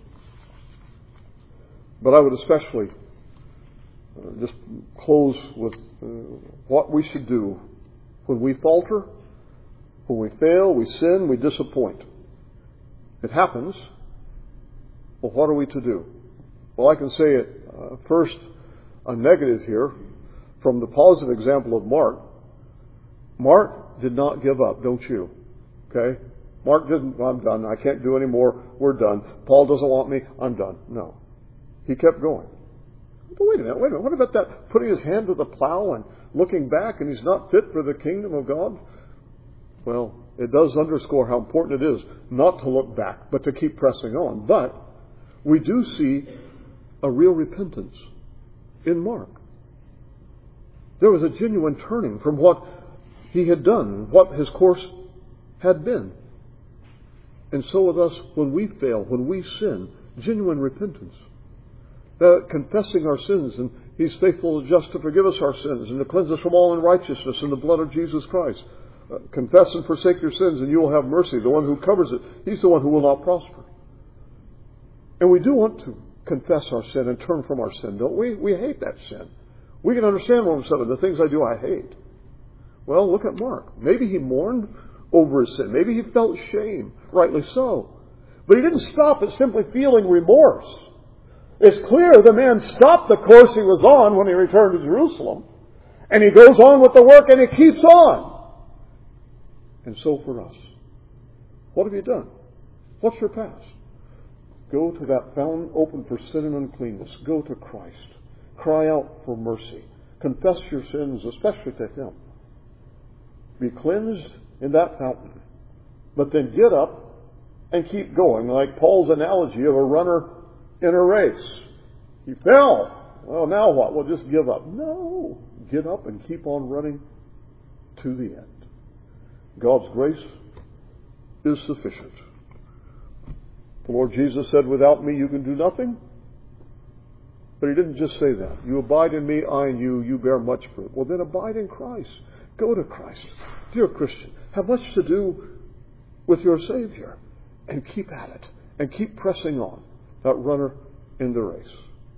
A: But I would especially uh, just close with uh, what we should do when we falter, when we fail, we sin, we disappoint. It happens. Well, what are we to do? Well, I can say it uh, first, a negative here, from the positive example of Mark. Mark did not give up, don't you? Okay? Mark didn't, I'm done, I can't do any more, we're done. Paul doesn't want me, I'm done. No. He kept going. But wait a minute, wait a minute, what about that putting his hand to the plow and looking back and he's not fit for the kingdom of God? Well, it does underscore how important it is not to look back, but to keep pressing on. But we do see a real repentance in Mark. There was a genuine turning from what he had done, what his course had been. And so with us, when we fail, when we sin, genuine repentance. That confessing our sins, and He's faithful and just to forgive us our sins and to cleanse us from all unrighteousness in the blood of Jesus Christ. Uh, confess and forsake your sins and you will have mercy. The one who covers it, He's the one who will not prosper. And we do want to confess our sin and turn from our sin, don't we? We hate that sin. We can understand Romans seven, the things I do I hate. Well, look at Mark. Maybe he mourned over his sin. Maybe he felt shame, rightly so. But he didn't stop at simply feeling remorse. It's clear the man stopped the course he was on when he returned to Jerusalem. And he goes on with the work and he keeps on. And so for us. What have you done? What's your past? Go to that fountain open for sin and uncleanness. Go to Christ. Cry out for mercy. Confess your sins, especially to Him. Be cleansed in that fountain. But then get up and keep going, like Paul's analogy of a runner in a race. He fell. Well, now what? Well, just give up. No. Get up and keep on running to the end. God's grace is sufficient. The Lord Jesus said, without me you can do nothing. But He didn't just say that. You abide in me, I in you, you bear much fruit. Well, then abide in Christ. Go to Christ. Dear Christian, have much to do with your Savior. And keep at it. And keep pressing on. That runner in the race.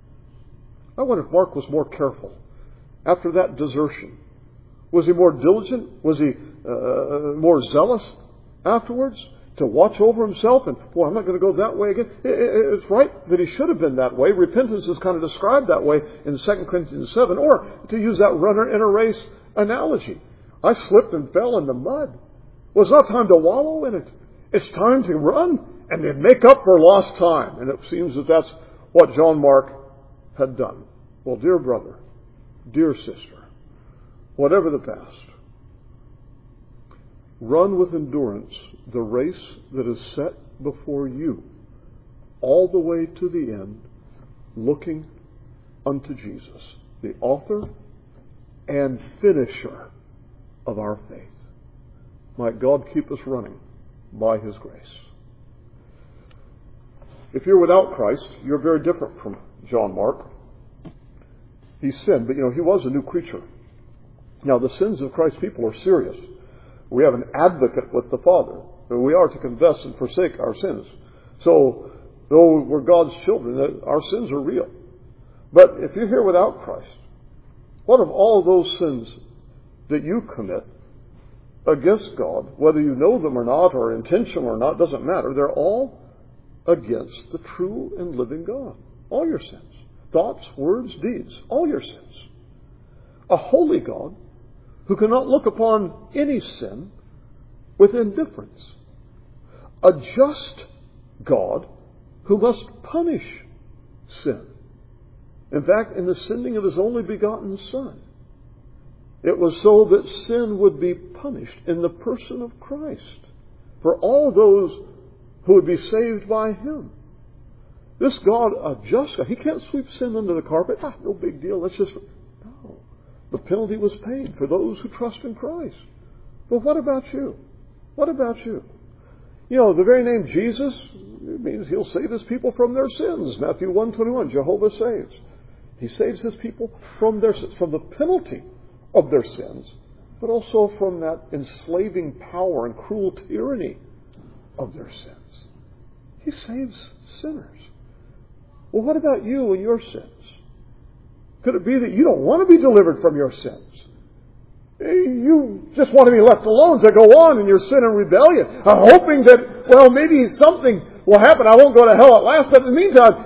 A: I wonder if Mark was more careful after that desertion. Was he more diligent? Was he uh, more zealous afterwards to watch over himself? And, boy, I'm not going to go that way again. It, it, it's right that he should have been that way. Repentance is kind of described that way in Second Corinthians seven. Or, to use that runner in a race analogy. I slipped and fell in the mud. Well, it's not time to wallow in it. It's time to run and then make up for lost time. And it seems that that's what John Mark had done. Well, dear brother, dear sister, whatever the past, run with endurance the race that is set before you, all the way to the end, looking unto Jesus, the author and finisher of our faith. Might God keep us running by His grace. If you're without Christ, you're very different from John Mark. He sinned, but you know, he was a new creature. Now, the sins of Christ's people are serious. We have an advocate with the Father. And we are to confess and forsake our sins. So, though we're God's children, our sins are real. But if you're here without Christ, what of all of those sins that you commit against God, whether you know them or not, or intentional or not, doesn't matter. They're all against the true and living God. All your sins. Thoughts, words, deeds. All your sins. A holy God who cannot look upon any sin with indifference. A just God who must punish sin. In fact, in the sending of His only begotten Son, it was so that sin would be punished in the person of Christ for all those who would be saved by Him. This God, a just God, He can't sweep sin under the carpet. Ah, no big deal. Let's just... No. The penalty was paid for those who trust in Christ. But what about you? What about you? You know, the very name Jesus, it means He'll save His people from their sins. Matthew one twenty-one, Jehovah saves. He saves His people from their sins, from the penalty of their sins, but also from that enslaving power and cruel tyranny of their sins. He saves sinners. Well, what about you and your sins? Could it be that you don't want to be delivered from your sins? You just want to be left alone to go on in your sin and rebellion, uh, hoping that, well, maybe something will happen. I won't go to hell at last, but in the meantime,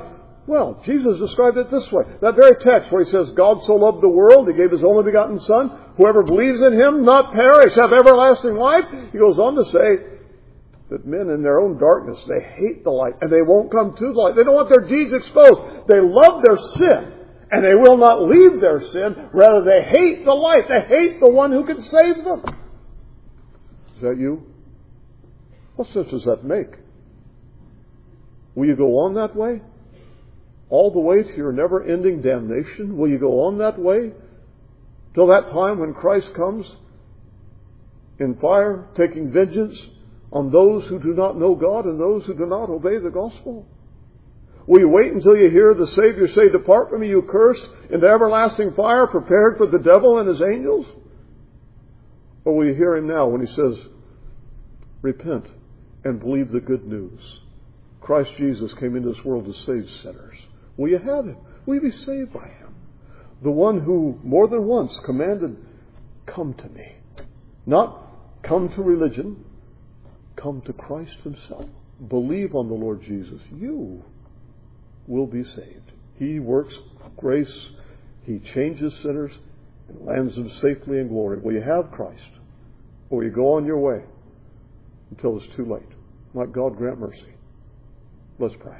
A: Well, Jesus described it this way. That very text where He says, God so loved the world, He gave His only begotten Son. Whoever believes in Him, not perish, have everlasting life. He goes on to say that men in their own darkness, they hate the light and they won't come to the light. They don't want their deeds exposed. They love their sin and they will not leave their sin. Rather, they hate the light. They hate the one who can save them. Is that you? What sense does that make? Will you go on that way? All the way to your never-ending damnation? Will you go on that way till that time when Christ comes in fire, taking vengeance on those who do not know God and those who do not obey the gospel? Will you wait until you hear the Savior say, depart from me, you cursed, into everlasting fire prepared for the devil and his angels? Or will you hear Him now when He says, repent and believe the good news? Christ Jesus came into this world to save sinners. Will you have Him? Will you be saved by Him? The one who more than once commanded, come to me. Not come to religion, come to Christ Himself. Believe on the Lord Jesus. You will be saved. He works grace. He changes sinners and lands them safely in glory. Will you have Christ? Or will you go on your way until it's too late? Might God grant mercy. Let's pray.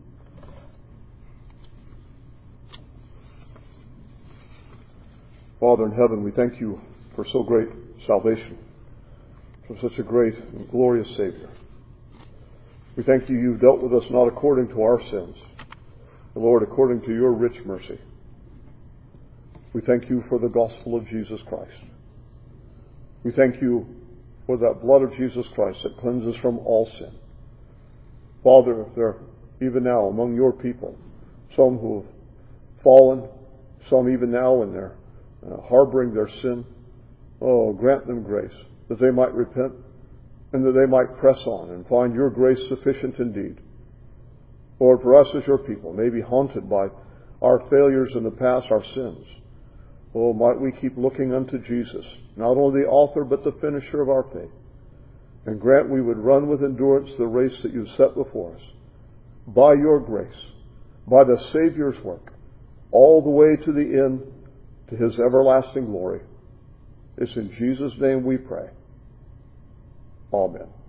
A: Father in heaven, we thank You for so great salvation, for such a great and glorious Savior. We thank You, You've dealt with us not according to our sins, but Lord, according to Your rich mercy. We thank You for the gospel of Jesus Christ. We thank You for that blood of Jesus Christ that cleanses from all sin. Father, if there are even now among Your people some who have fallen, some even now in their uh, harboring their sin, oh, grant them grace that they might repent and that they might press on and find Your grace sufficient indeed. Lord, for us as Your people, may be haunted by our failures in the past, our sins. Oh, might we keep looking unto Jesus, not only the author but the finisher of our faith. And grant we would run with endurance the race that You've set before us. By Your grace, by the Savior's work, all the way to the end, to His everlasting glory. It's in Jesus' name we pray. Amen.